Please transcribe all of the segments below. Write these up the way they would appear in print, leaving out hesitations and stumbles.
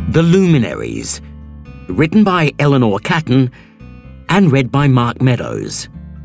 The Luminaries, written by Eleanor Catton and read by Mark Meadows.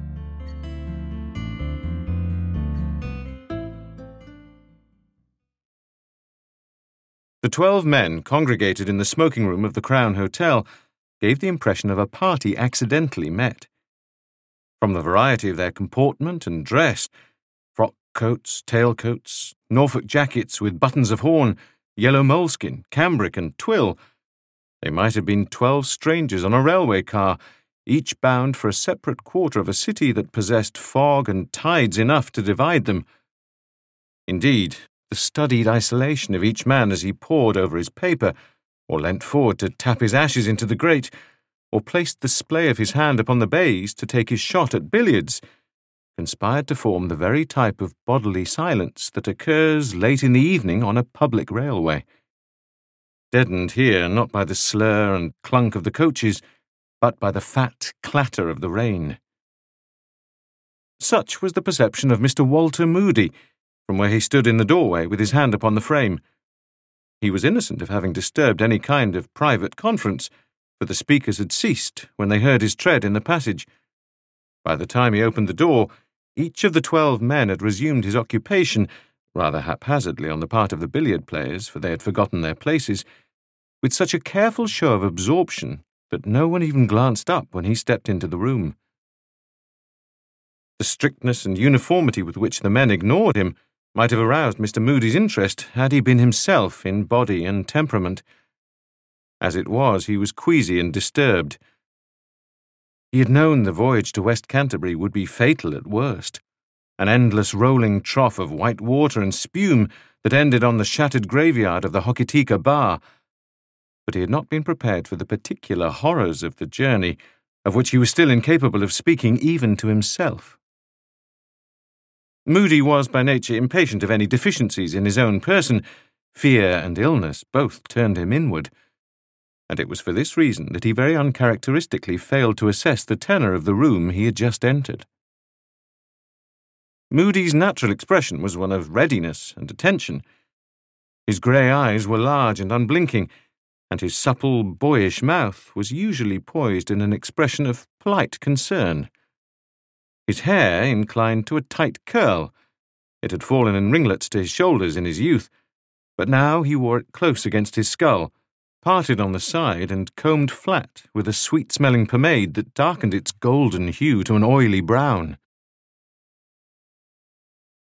The 12 men congregated in the smoking room of the Crown Hotel gave the impression of a party accidentally met. From the variety of their comportment and dress, frock coats, tailcoats, Norfolk jackets with buttons of horn, yellow moleskin, cambric and twill, they might have been 12 strangers on a railway car, each bound for a separate quarter of a city that possessed fog and tides enough to divide them. Indeed, the studied isolation of each man as he pored over his paper, or leant forward to tap his ashes into the grate, or placed the splay of his hand upon the baize to take his shot at billiards, conspired to form the very type of bodily silence that occurs late in the evening on a public railway. Deadened here not by the slur and clunk of the coaches, but by the fat clatter of the rain. Such was the perception of Mr. Walter Moody, from where he stood in the doorway with his hand upon the frame. He was innocent of having disturbed any kind of private conference, for the speakers had ceased when they heard his tread in the passage. By the time he opened the door, each of the 12 men had resumed his occupation, rather haphazardly on the part of the billiard players, for they had forgotten their places, with such a careful show of absorption that no one even glanced up when he stepped into the room. The strictness and uniformity with which the men ignored him might have aroused Mr. Moody's interest had he been himself in body and temperament. As it was, he was queasy and disturbed. He had known the voyage to West Canterbury would be fatal at worst, an endless rolling trough of white water and spume that ended on the shattered graveyard of the Hokitika Bar. But he had not been prepared for the particular horrors of the journey, of which he was still incapable of speaking even to himself. Moody was by nature impatient of any deficiencies in his own person. Fear and illness both turned him inward, and it was for this reason that he very uncharacteristically failed to assess the tenor of the room he had just entered. Moody's natural expression was one of readiness and attention. His grey eyes were large and unblinking, and his supple, boyish mouth was usually poised in an expression of polite concern. His hair inclined to a tight curl. It had fallen in ringlets to his shoulders in his youth, but now he wore it close against his skull, parted on the side and combed flat with a sweet-smelling pomade that darkened its golden hue to an oily brown.